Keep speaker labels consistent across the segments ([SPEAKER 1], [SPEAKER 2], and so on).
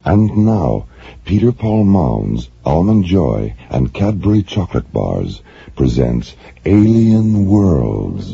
[SPEAKER 1] And now, Peter Paul Mounds, Almond Joy, and Cadbury Chocolate Bars presents Alien Worlds.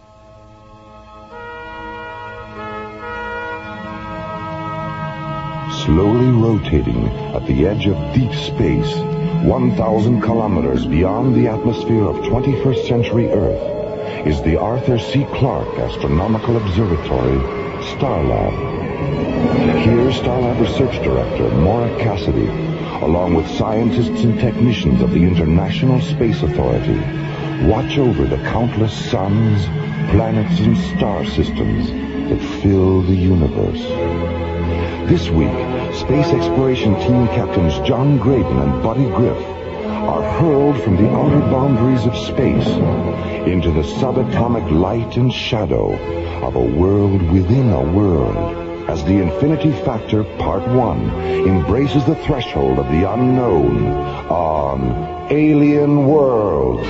[SPEAKER 1] Slowly rotating at the edge of deep space, 1,000 kilometers beyond the atmosphere of 21st century Earth, is the Arthur C. Clarke Astronomical Observatory, Starlab. Here, Starlab Research Director Maura Cassidy, along with scientists and technicians of the International Space Authority, watch over the countless suns, planets, and star systems that fill the universe. This week, Space Exploration Team Captains John Graydon and Buddy Griff are hurled from the outer boundaries of space into the subatomic light and shadow of a world within a world, as the Infinity Factor Part 1 embraces the threshold of the unknown on Alien Worlds.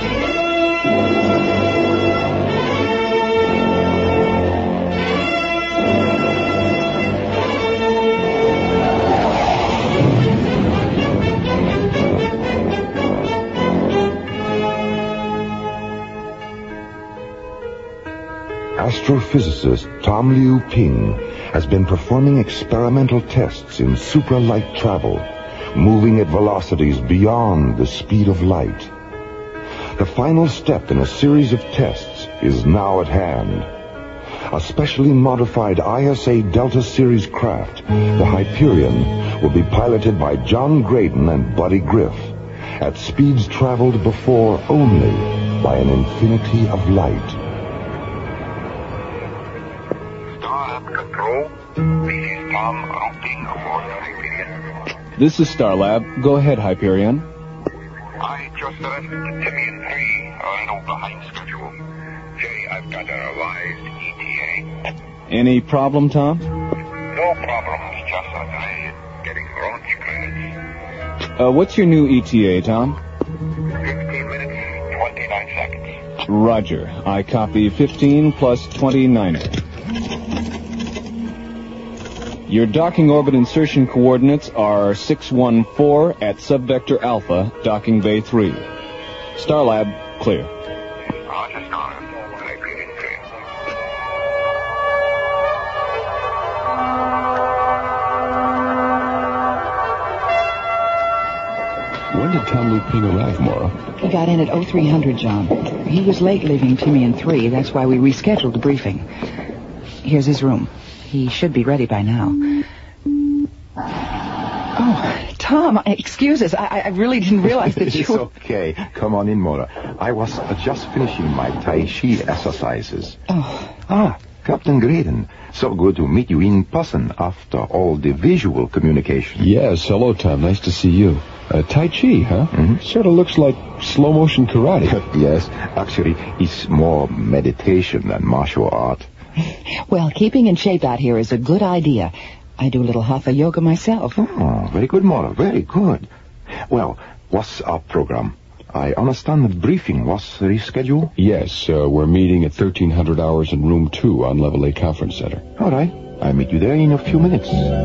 [SPEAKER 1] Astrophysicist Tom Liu Ping has been performing experimental tests in supralight travel, moving at velocities beyond the speed of light. The final step in a series of tests is now at hand. A specially modified ISA Delta Series craft, the Hyperion, will be piloted by John Graydon and Buddy Griff at speeds traveled before only by an infinity of light.
[SPEAKER 2] Control, this is Tom routing aboard the Hyperion.
[SPEAKER 3] This is Starlab. Go ahead, Hyperion.
[SPEAKER 2] I just left Timian 3 a little behind schedule. Jay, I've got a revised ETA.
[SPEAKER 3] Any problem, Tom?
[SPEAKER 2] No problems, just a delay in getting launch credits.
[SPEAKER 3] What's your new ETA, Tom?
[SPEAKER 2] 15 minutes, 29 seconds.
[SPEAKER 3] Roger. I copy 15 plus 29er. Your docking orbit insertion coordinates are 614 at subvector alpha, docking bay 3. Starlab, clear.
[SPEAKER 2] Roger, Starlab. Hyperion clear.
[SPEAKER 4] When did Tom Liu Ping arrive, Maura?
[SPEAKER 5] He got in at 0300, John. He was late leaving Timian 3. That's why we rescheduled the briefing. Here's his room. He should be ready by now. Oh, Tom, excuse us. I really didn't realize that you
[SPEAKER 6] It's okay. Come on in, Maura. I was just finishing my Tai Chi exercises.
[SPEAKER 5] Oh.
[SPEAKER 6] Captain Graydon. So good to meet you in person after all the visual communication.
[SPEAKER 4] Yes, hello, Tom. Nice to see you. Tai Chi, huh?
[SPEAKER 6] Mm-hmm.
[SPEAKER 4] Sort of looks like slow-motion karate.
[SPEAKER 6] Yes, actually, it's more meditation than martial art.
[SPEAKER 5] Well, keeping in shape out here is a good idea. I do a little hatha yoga myself.
[SPEAKER 6] Oh, very good, Maura. Very good. Well, what's our program? I understand the briefing was rescheduled?
[SPEAKER 4] Yes, we're meeting at 1300 hours in room 2 on Level A Conference Center.
[SPEAKER 6] All right. I'll meet you there in a few minutes.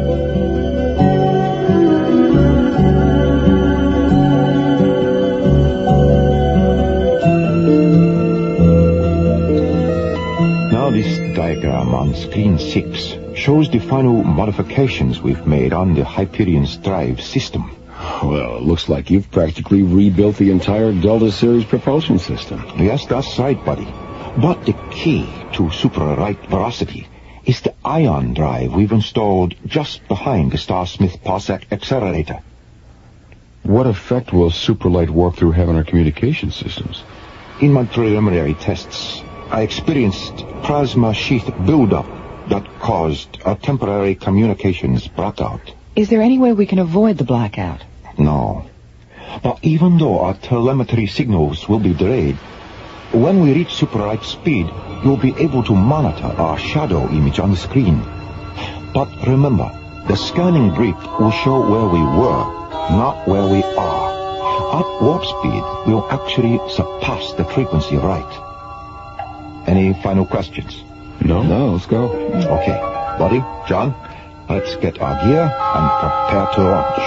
[SPEAKER 6] This diagram on screen 6 shows the final modifications we've made on the Hyperion's drive system.
[SPEAKER 4] Well, it looks like you've practically rebuilt the entire Delta Series propulsion system.
[SPEAKER 6] Yes, that's right, buddy. But the key to super-right velocity is the ion drive we've installed just behind the Starsmith Parsec accelerator.
[SPEAKER 4] What effect will superlight warp-through have on our communication systems?
[SPEAKER 6] In my preliminary tests, I experienced plasma sheath buildup that caused a temporary communications blackout.
[SPEAKER 5] Is there any way we can avoid the blackout?
[SPEAKER 6] No. But even though our telemetry signals will be delayed, when we reach super-light speed, you'll be able to monitor our shadow image on the screen. But remember, the scanning brief will show where we were, not where we are. At warp speed, we'll actually surpass the frequency of light. Any final questions?
[SPEAKER 4] No, let's go.
[SPEAKER 6] Okay. Buddy, John, Let's get our gear and prepare to launch.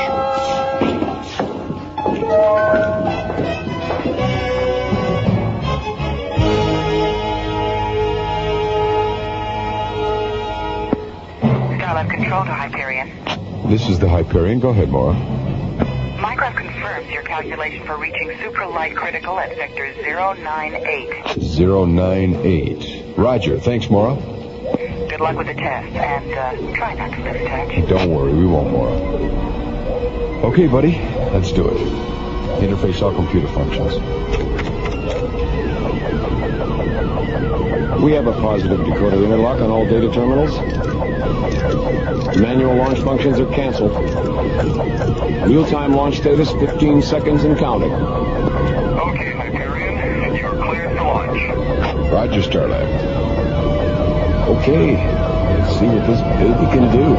[SPEAKER 5] Starlab Control to Hyperion.
[SPEAKER 3] This is the Hyperion. Go ahead, Mora.
[SPEAKER 5] Microv confirms your calculation for reaching supralight critical at sector 098.
[SPEAKER 3] 098. Roger. Thanks, Mora.
[SPEAKER 5] Good luck with the test, and try not to lose touch.
[SPEAKER 3] Don't worry, we won't, Mora. Okay, buddy, let's do it. Interface all computer functions. We have a positive decoder interlock on all data terminals. Manual launch functions are canceled. Real-time launch status, 15 seconds and counting.
[SPEAKER 2] Okay, Hyperion, you're cleared to launch.
[SPEAKER 3] Roger, Starlab. Okay, let's see what this baby can do.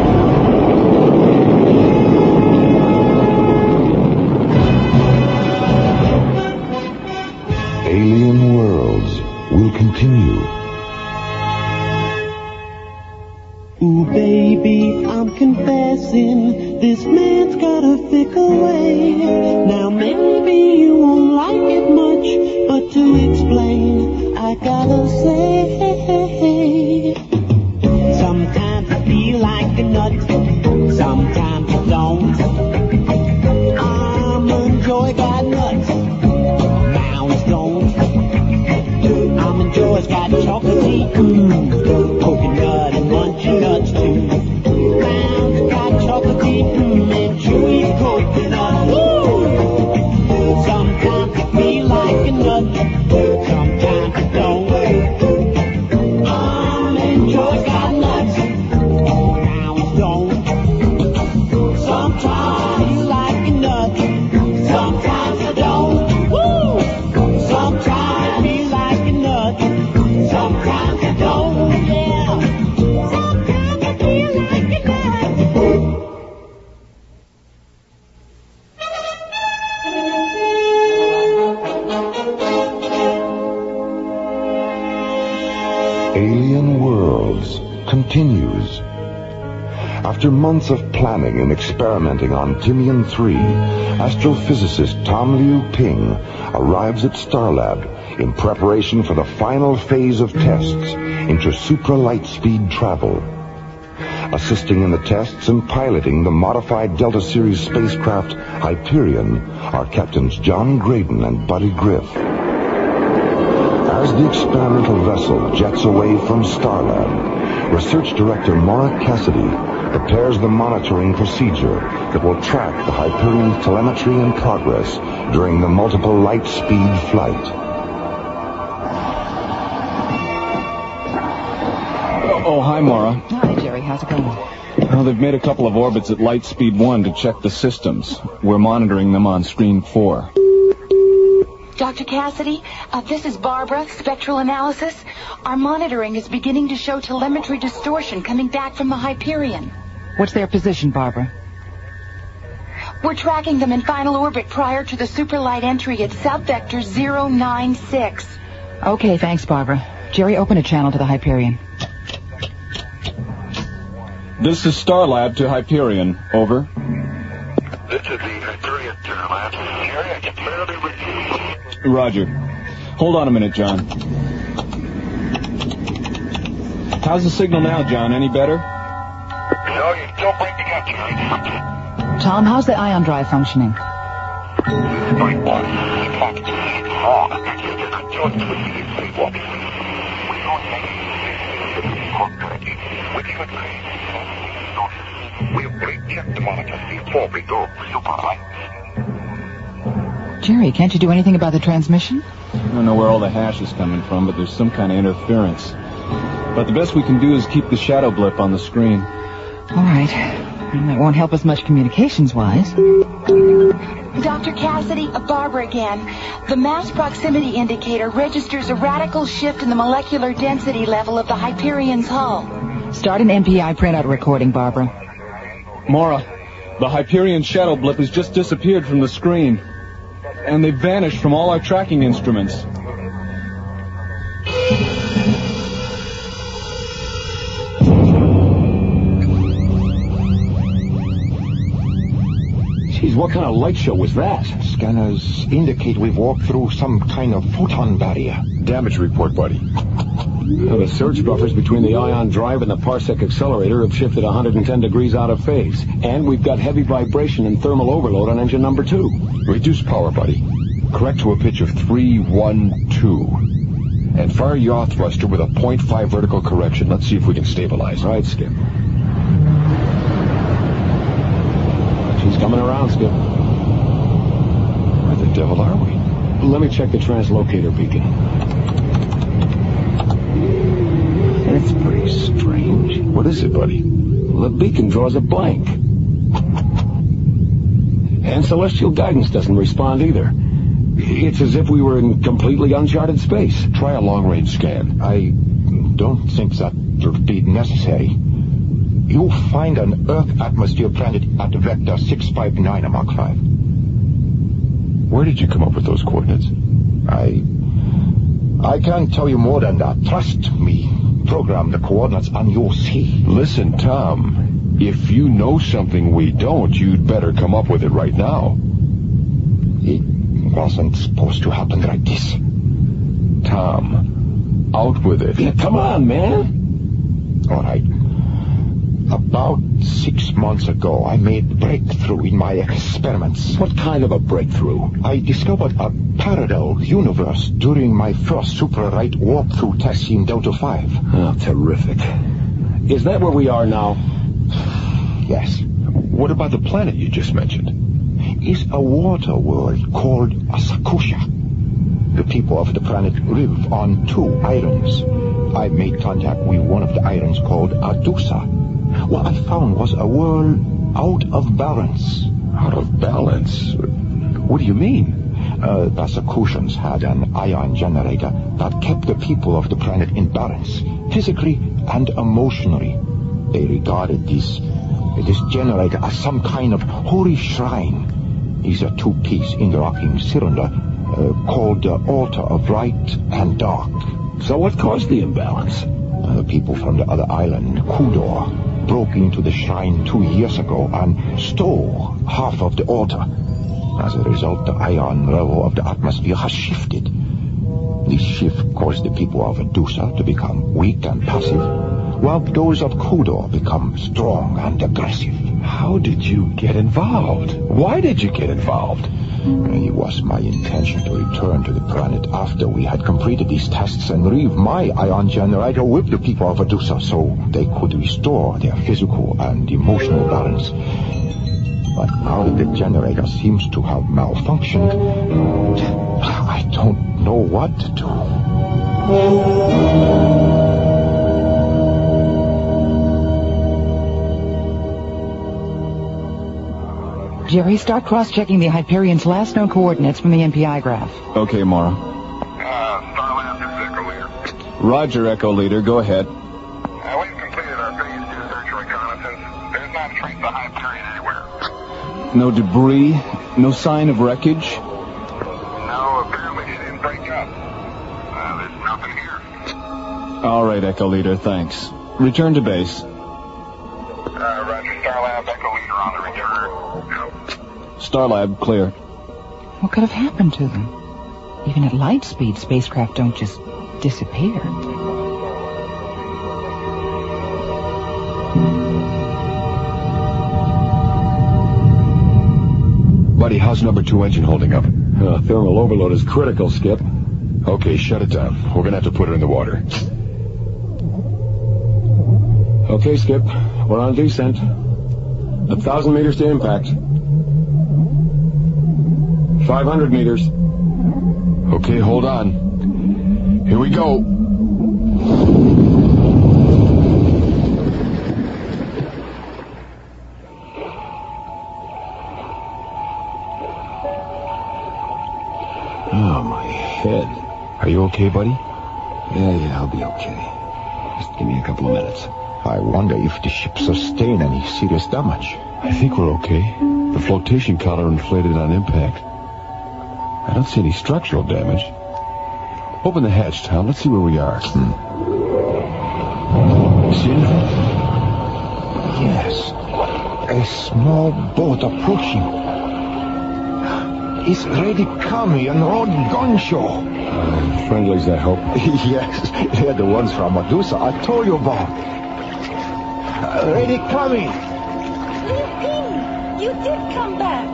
[SPEAKER 1] Alien Worlds will continue.
[SPEAKER 7] Ooh, baby, I'm confessing, this man's got a fickle way. Now, maybe you won't like it much, but to explain, I gotta say, sometimes I feel like a nut, sometimes I don't. I'm enjoy got nuts, mounds don't. I'm enjoy's got chocolatey, coconut and munchy nuts too. Mounds got chocolatey, and chewy coconut. Woo! Sometimes I feel like a nut, sometimes I don't. I'm enjoy's got nuts, mounds don't. Sometimes I feel like a nut, sometimes I don't. Woo! Sometimes I feel like a nut, sometimes I don't, yeah. Sometimes I feel like a nut.
[SPEAKER 1] Alien Worlds continues. After months of planning and experimenting on Timian 3, astrophysicist Tom Liu Ping arrives at Starlab in preparation for the final phase of tests into supra-light-speed travel. Assisting in the tests and piloting the modified Delta Series spacecraft Hyperion are Captains John Graydon and Buddy Griff. As the experimental vessel jets away from Starlab, Research Director Mora Cassidy prepares the monitoring procedure that will track the Hyperion's telemetry and progress during the multiple light-speed flight.
[SPEAKER 3] Oh, hi, Mora.
[SPEAKER 5] Hi, Jerry. How's it going?
[SPEAKER 3] Well, they've made a couple of orbits at light speed 1 to check the systems. We're monitoring them on screen 4.
[SPEAKER 8] Dr. Cassidy, this is Barbara, Spectral Analysis. Our monitoring is beginning to show telemetry distortion coming back from the Hyperion.
[SPEAKER 5] What's their position, Barbara?
[SPEAKER 8] We're tracking them in final orbit prior to the superlight entry at South Vector 096.
[SPEAKER 5] Okay, thanks, Barbara. Jerry, open a channel to the Hyperion.
[SPEAKER 3] This is Starlab to Hyperion. Over.
[SPEAKER 2] This is the Hyperion Starlab. Jerry, I can barely read you.
[SPEAKER 3] Roger. Hold on a minute, John. How's the signal now, John? Any better?
[SPEAKER 2] No, you're still breaking up, Jerry.
[SPEAKER 5] Tom, how's the ion drive functioning?
[SPEAKER 2] My boss is talking to me wrong. I'm just sleepwalking. We don't make it. We should we'll recheck the monitors before we go super light.
[SPEAKER 5] Jerry, can't you do anything about the transmission?
[SPEAKER 3] I don't know where all the hash is coming from, but there's some kind of interference. But the best we can do is keep the shadow blip on the screen.
[SPEAKER 5] All right. Well, that won't help us much communications-wise.
[SPEAKER 8] Dr. Cassidy, Barbara again. The mass proximity indicator registers a radical shift in the molecular density level of the Hyperion's hull.
[SPEAKER 5] Start an MPI printout recording, Barbara.
[SPEAKER 3] Mora, the Hyperion shadow blip has just disappeared from the screen. And they've vanished from all our tracking instruments.
[SPEAKER 4] Geez, what kind of light show was that?
[SPEAKER 6] Scanners indicate we've walked through some kind of photon barrier.
[SPEAKER 1] Damage report, buddy.
[SPEAKER 4] The surge buffers between the ion drive and the parsec accelerator have shifted 110 degrees out of phase. And we've got heavy vibration and thermal overload on engine number 2.
[SPEAKER 1] Reduce power, buddy. Correct to a pitch of 312. And fire yaw thruster with a 0.5 vertical correction. Let's see if we can stabilize.
[SPEAKER 4] Right, Skip. She's coming around, Skip.
[SPEAKER 1] Where the devil are we?
[SPEAKER 4] Let me check the translocator beacon. That's pretty strange.
[SPEAKER 1] What is it, buddy?
[SPEAKER 4] The beacon draws a blank. And celestial guidance doesn't respond either. It's as if we were in completely uncharted space.
[SPEAKER 1] Try a long-range scan.
[SPEAKER 6] I don't think that would be necessary. You'll find an Earth atmosphere planet at vector 659 Mach 5.
[SPEAKER 1] Where did you come up with those coordinates?
[SPEAKER 6] I can't tell you more than that. Trust me. Program the coordinates and you'll see.
[SPEAKER 1] Listen, Tom. If you know something we don't, you'd better come up with it right now.
[SPEAKER 6] It wasn't supposed to happen like this.
[SPEAKER 1] Tom, out with it.
[SPEAKER 4] Yeah, come on, man.
[SPEAKER 6] All right. About 6 months ago, I made a breakthrough in my experiments.
[SPEAKER 4] What kind of a breakthrough?
[SPEAKER 6] I discovered a parallel universe during my first super-right warp-through test in Delta 5.
[SPEAKER 4] Oh, terrific. Is that where we are now?
[SPEAKER 6] Yes.
[SPEAKER 1] What about the planet you just mentioned?
[SPEAKER 6] It's a water world called Asakusha. The people of the planet live on 2 islands. I made contact with one of the islands called Adusa. What I found was a world out of balance.
[SPEAKER 1] Out of balance? What do you mean?
[SPEAKER 6] The Asakushans had an ion generator that kept the people of the planet in balance, physically and emotionally. They regarded this generator as some kind of holy shrine. It's a 2-piece interlocking cylinder called the Altar of Light and Dark.
[SPEAKER 4] So what caused the imbalance?
[SPEAKER 6] The people from the other island, Kudor, broke into the shrine 2 years ago and stole half of the altar. As a result, the ion level of the atmosphere has shifted. This shift caused the people of Adusa to become weak and passive, while those of Kudor become strong and aggressive.
[SPEAKER 1] How did you get involved? Why did you get involved?
[SPEAKER 6] It was my intention to return to the planet after we had completed these tests and leave my ion generator with the people of Adusa so they could restore their physical and emotional balance. But now that the generator seems to have malfunctioned, I don't know what to do.
[SPEAKER 5] Jerry, start cross-checking the Hyperion's last known coordinates from the NPI graph.
[SPEAKER 3] Okay, Mara.
[SPEAKER 2] Starlab, this is Echo Leader.
[SPEAKER 3] Roger, Echo Leader. Go ahead.
[SPEAKER 2] We've completed our phase 2 search and reconnaissance. There's not a trace of Hyperion anywhere.
[SPEAKER 3] No debris? No sign of wreckage?
[SPEAKER 2] No, apparently she didn't break up. There's nothing here.
[SPEAKER 3] All right, Echo Leader, thanks. Return to base.
[SPEAKER 2] Roger, Starlab, Echo Leader on the return.
[SPEAKER 3] Starlab, clear.
[SPEAKER 5] What could have happened to them? Even at light speed, spacecraft don't just disappear.
[SPEAKER 1] Buddy, how's number 2 engine holding up?
[SPEAKER 4] Thermal overload is critical, Skip.
[SPEAKER 1] Okay, shut it down. We're gonna have to put her in the water.
[SPEAKER 4] Okay, Skip. We're on descent. 1,000 meters to impact. 500 meters.
[SPEAKER 1] Okay, hold on. Here we go.
[SPEAKER 4] Oh, my head.
[SPEAKER 1] Are you okay, buddy?
[SPEAKER 4] Yeah, I'll be okay. Just give me a couple of minutes.
[SPEAKER 6] I wonder if the ship sustained any serious damage.
[SPEAKER 1] I think we're okay. The flotation collar inflated on impact. I don't see any structural damage. Open the hatch, Tom. Let's see where we are. See anything?
[SPEAKER 6] Yes. A small boat approaching. is Lady Kami and Lord Gonsho.
[SPEAKER 4] Friendlies, I hope.
[SPEAKER 6] Yes, they're the ones from Medusa I told you about. Lady Kami!
[SPEAKER 8] Liu Ping, you did come back.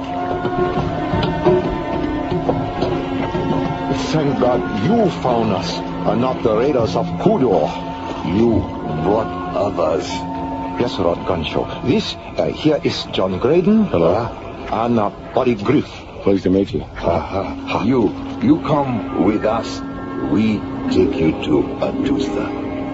[SPEAKER 6] Thank God you found us, and not the raiders of Kodor. You brought others. Yes, Lord Gonsho. This here is John Graydon.
[SPEAKER 4] Hello.
[SPEAKER 6] And Buddy Griff.
[SPEAKER 4] Pleased to meet you.
[SPEAKER 9] You come with us. We take you to Adusta.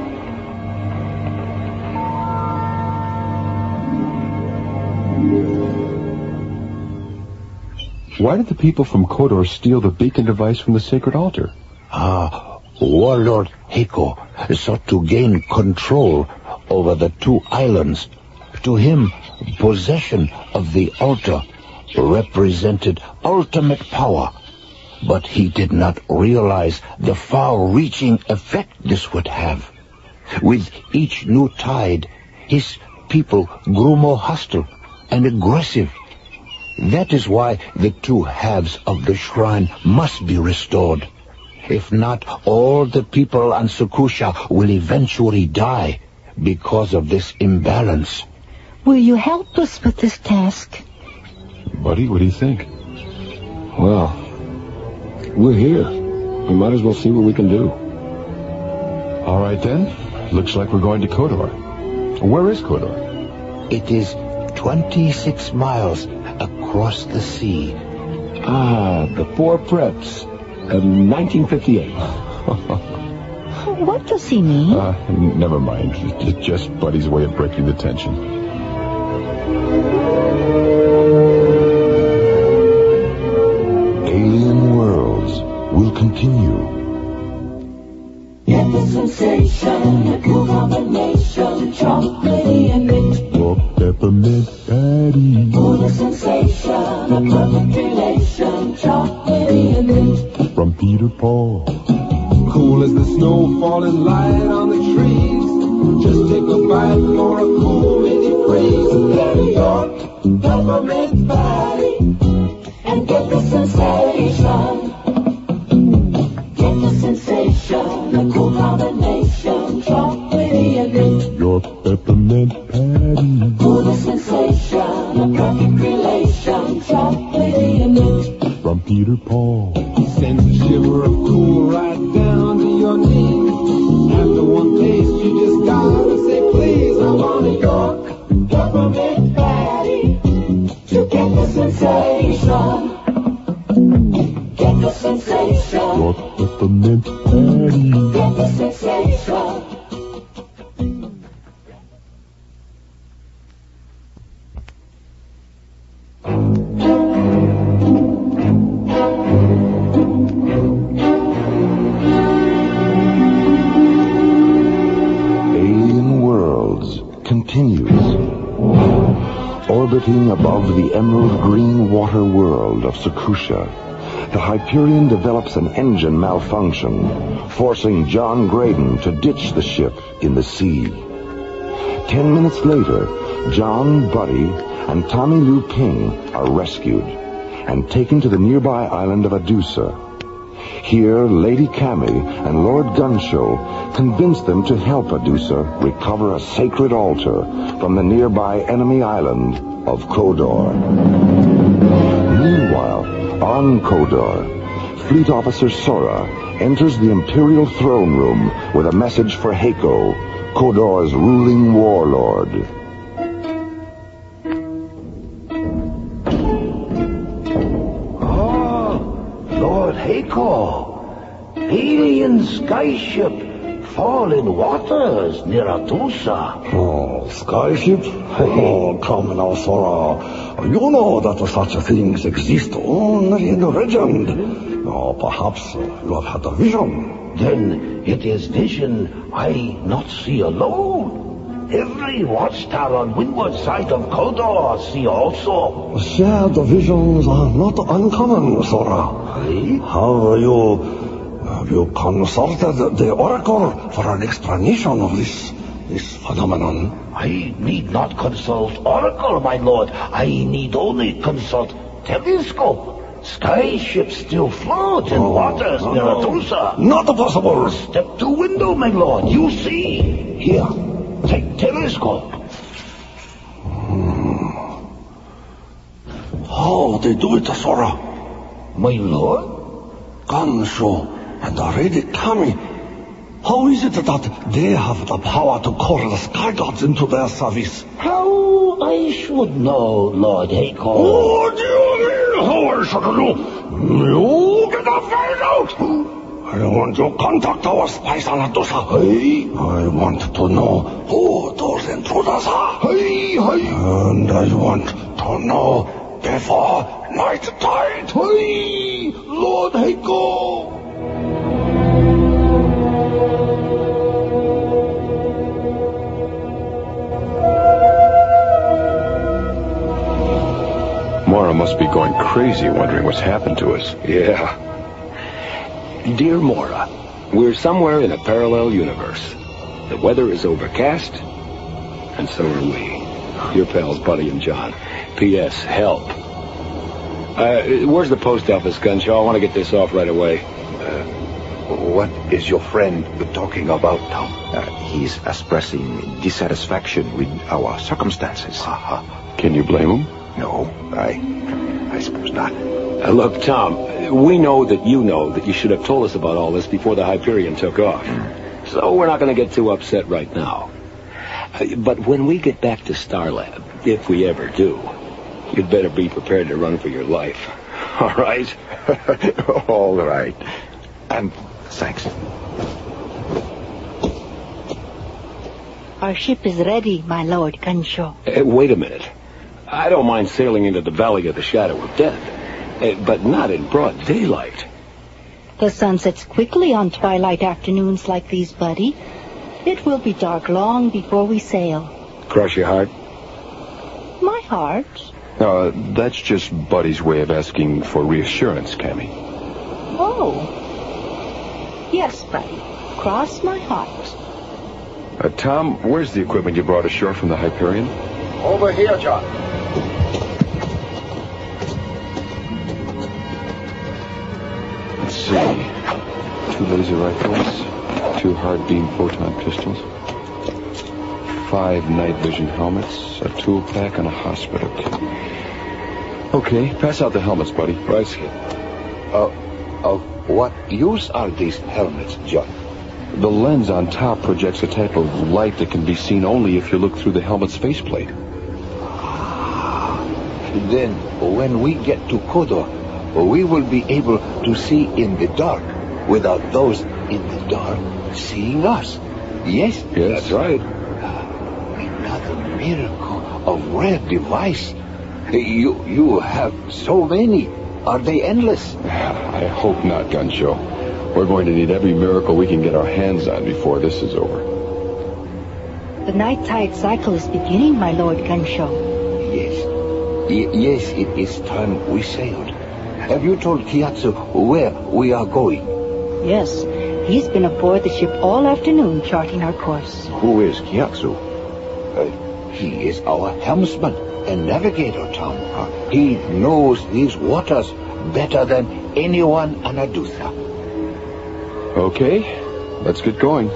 [SPEAKER 4] Why did the people from Kodor steal the beacon device from the sacred altar?
[SPEAKER 9] Warlord Heiko sought to gain control over the two islands. To him, possession of the altar represented ultimate power, but he did not realize the far-reaching effect this would have. With each new tide, his people grew more hostile and aggressive. That is why the two halves of the shrine must be restored. If not, all the people on Sakusha will eventually die because of this imbalance.
[SPEAKER 10] Will you help us with this task?
[SPEAKER 4] Buddy, what do you think? Well, we're here. We might as well see what we can do. All right, then. Looks like we're going to Kodor. Where is Kodor?
[SPEAKER 9] It is 26 miles across the sea.
[SPEAKER 4] The Four Preps of 1958.
[SPEAKER 10] What does he mean?
[SPEAKER 4] Never mind. It's just Buddy's way of breaking the tension.
[SPEAKER 1] Alien Worlds will continue.
[SPEAKER 7] Get the sensation, a cool combination, chocolatey and mint.
[SPEAKER 1] Or peppermint patty.
[SPEAKER 7] For the sensation, a perfect relation, chocolatey and mint.
[SPEAKER 1] From Peter Paul.
[SPEAKER 11] Cool as the snow falling light on the trees. Just take a bite for a cool mini freeze. New York, peppermint patty,
[SPEAKER 7] And get the sensation. Get the sensation, a cool combination, chocolatey and mint.
[SPEAKER 1] Your peppermint patty.
[SPEAKER 7] For the sensation, a perfect relation, chocolatey and mint.
[SPEAKER 1] From Peter Paul.
[SPEAKER 11] sends a shiver of cool right down to your knees. After one taste, you just gotta say, please, I want a York peppermint patty to get the sensation. Get the sensation.
[SPEAKER 1] Your peppermint patty.
[SPEAKER 7] Get the sensation.
[SPEAKER 1] Orbiting above the emerald green water world of Sakusha, the Hyperion develops an engine malfunction, forcing John Graydon to ditch the ship in the sea. 10 minutes later, John, Buddy, and Tommy Liu Ping are rescued and taken to the nearby island of Adusa. Here, Lady Kami and Lord Gonsho convince them to help Adusa recover a sacred altar from the nearby enemy island of Kodor. Meanwhile, on Kodor, Fleet Officer Sora enters the Imperial throne room with a message for Heiko, Kodor's ruling warlord.
[SPEAKER 9] Lord Heiko, alien skyship, fallen waters near Adusa.
[SPEAKER 12] Oh, skyship? Oh, come now, Sora. You know that such things exist only in legend. Oh, perhaps you have had a vision.
[SPEAKER 9] Then it is vision I not see alone. Every watchtower on windward side of Kodor see also.
[SPEAKER 12] Shared visions are not uncommon, Sora. Have you consulted the Oracle for an explanation of this phenomenon?
[SPEAKER 9] I need not consult Oracle, my lord. I need only consult telescope. Sky ships still float in waters near Tulsa.
[SPEAKER 12] Not possible.
[SPEAKER 9] Step to window, my lord. You see. Here, take telescope.
[SPEAKER 12] How they do it, Sora?
[SPEAKER 9] My lord?
[SPEAKER 12] Gansho and the Lady Kami. How is it that they have the power to call the sky gods into their service?
[SPEAKER 9] How I should know, Lord Heiko.
[SPEAKER 12] What do you mean, how I should know? You get to find out. I want to contact our spies on Atusa.
[SPEAKER 9] Hey.
[SPEAKER 12] I want to know who those intruders are.
[SPEAKER 9] Hey, hey.
[SPEAKER 12] And I want to know before night tide.
[SPEAKER 9] Hey, Lord Heiko.
[SPEAKER 4] Mora must be going crazy wondering what's happened to us.
[SPEAKER 13] Yeah. Dear Mora, we're somewhere in a parallel universe. The weather is overcast, and so are we. Your pals, Buddy and John. P.S. Help. Where's the post office, Gunshaw? I want to get this off right away.
[SPEAKER 6] What is your friend talking about, Tom? He's expressing dissatisfaction with our circumstances.
[SPEAKER 4] Can you blame him?
[SPEAKER 6] No, I suppose not.
[SPEAKER 13] Look, Tom, we know that you should have told us about all this before the Hyperion took off. So we're not going to get too upset right now. But when we get back to Starlab, if we ever do, you'd better be prepared to run for your life. All right?
[SPEAKER 6] All right. And thanks.
[SPEAKER 10] Our ship is ready, my lord Gansho.
[SPEAKER 13] Wait a minute. I don't mind sailing into the Valley of the Shadow of Death, but not in broad daylight.
[SPEAKER 10] The sun sets quickly on twilight afternoons like these, Buddy. It will be dark long before we sail.
[SPEAKER 13] Cross your heart?
[SPEAKER 10] My heart?
[SPEAKER 4] That's just Buddy's way of asking for reassurance, Cammy.
[SPEAKER 10] Oh. Yes, Buddy. Cross my heart.
[SPEAKER 4] Tom, where's the equipment you brought ashore from the Hyperion?
[SPEAKER 6] Over here, John.
[SPEAKER 4] Let's see. 2 laser rifles, 2 hard beam photon pistols, 5 night vision helmets, a tool pack, and a hospital kit. Okay, pass out the helmets, buddy.
[SPEAKER 13] Right, Skip.
[SPEAKER 9] What use are these helmets, John?
[SPEAKER 4] The lens on top projects a type of light that can be seen only if you look through the helmet's faceplate.
[SPEAKER 9] Then, when we get to Kodor, we will be able to see in the dark without those in the dark seeing us. Yes?
[SPEAKER 13] Yes, that's right.
[SPEAKER 9] Another miracle of rare device. You have so many. Are they endless?
[SPEAKER 4] I hope not, Gunshow. We're going to need every miracle we can get our hands on before this is over.
[SPEAKER 10] The night tide cycle is beginning, my lord Gansho.
[SPEAKER 9] Yes, it is time we sailed. Have you told Kiyatsu where we are going?
[SPEAKER 10] Yes, he's been aboard the ship all afternoon charting our course.
[SPEAKER 6] Who is Kiyatsu?
[SPEAKER 9] He is our helmsman and navigator, Tom. He knows these waters better than anyone on Adutha.
[SPEAKER 4] Okay, let's get going.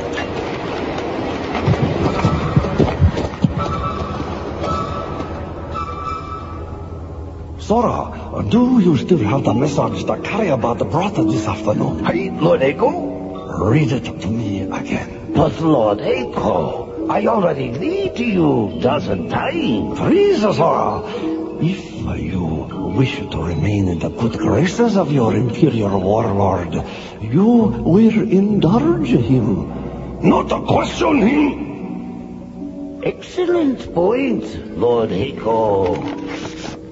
[SPEAKER 12] Sora, do you still have the message the carrier brought this afternoon?
[SPEAKER 9] Hey, Lord Eiko?
[SPEAKER 12] Read it to me again.
[SPEAKER 9] But Lord Eiko, I already read to you 12 times.
[SPEAKER 12] Please, Sora, if you wish to remain in the good graces of your imperial warlord, you will indulge him, not question him.
[SPEAKER 9] Excellent point, Lord Heiko.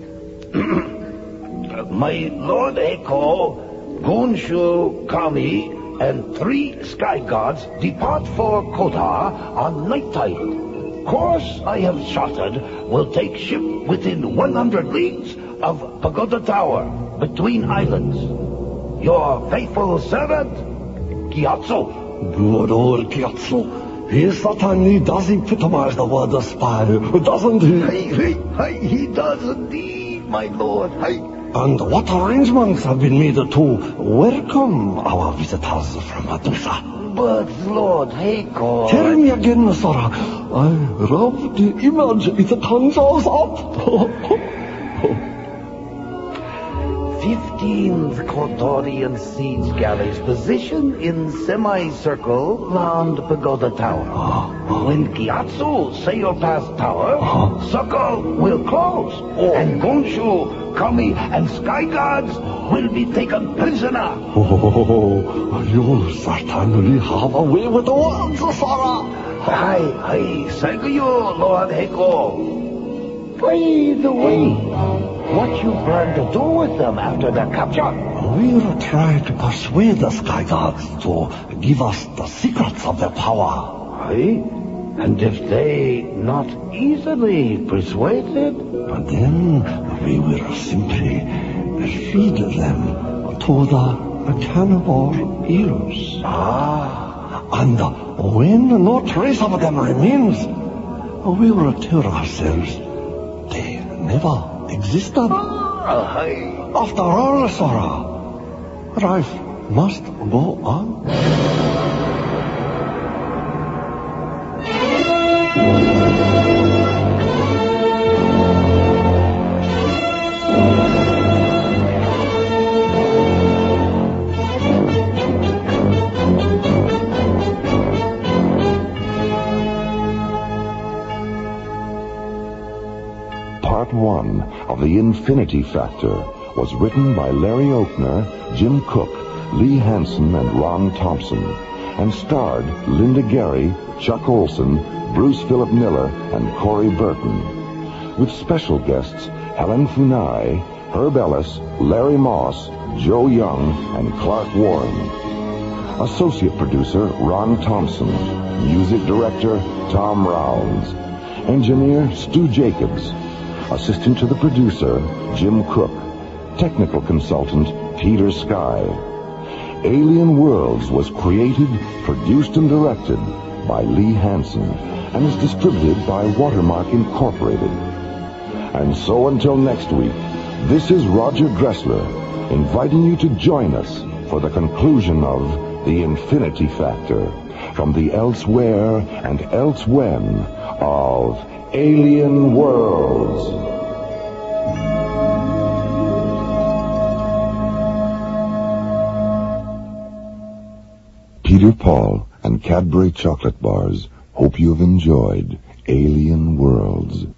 [SPEAKER 9] My Lord Heiko, Gonshu, Kami, and 3 sky gods depart for Kodar on night tide. Course I have charted will take ship within 100 leagues of Pagoda Tower, between islands. Your faithful servant, Kiyatsu.
[SPEAKER 12] Good old Kiyatsu. He certainly does epitomize the word spy, doesn't he?
[SPEAKER 9] Hey, he does indeed, my lord.
[SPEAKER 12] And what arrangements have been made to welcome our visitors from Medusa?
[SPEAKER 9] But, Lord Heiko...
[SPEAKER 12] Tell me again, Sora. I love the image it conjures up.
[SPEAKER 9] 15 Kotorian siege galleys positioned in semicircle round Pagoda Tower. When Gyatso sail past tower, Circle will close. And Gonshu, Kami, and Sky Gods will be taken prisoner.
[SPEAKER 12] You certainly have a way with the words, Sora.
[SPEAKER 9] Aye, thank you, Lord Heiko. By the way, what you plan to do with them after their capture?
[SPEAKER 12] We'll try to persuade the Sky Gods to give us the secrets of their power.
[SPEAKER 9] Aye? And if they not easily persuaded?
[SPEAKER 12] Then we will simply feed them to the cannibal eels. And when no trace of them remains, we will tell ourselves they never existed. After all, Sora, life must go on.
[SPEAKER 1] Part 1 of The Infinity Factor was written by Larry Oakner, Jim Cook, Lee Hansen, and Ron Thompson, and starred Linda Gary, Chuck Olson, Bruce Philip Miller, and Corey Burton, with special guests Helen Funai, Herb Ellis, Larry Moss, Joe Young, and Clark Warren. Associate producer Ron Thompson, music director Tom Rounds, engineer Stu Jacobs, assistant to the producer Jim Cook, technical consultant Peter Sky. Alien Worlds was created, produced, and directed by Lee Hansen and is distributed by Watermark Incorporated. And so until next week, this is Roger Dressler inviting you to join us for the conclusion of The Infinity Factor from the elsewhere and elsewhen of Alien Worlds. Peter Paul and Cadbury Chocolate Bars hope you have enjoyed Alien Worlds.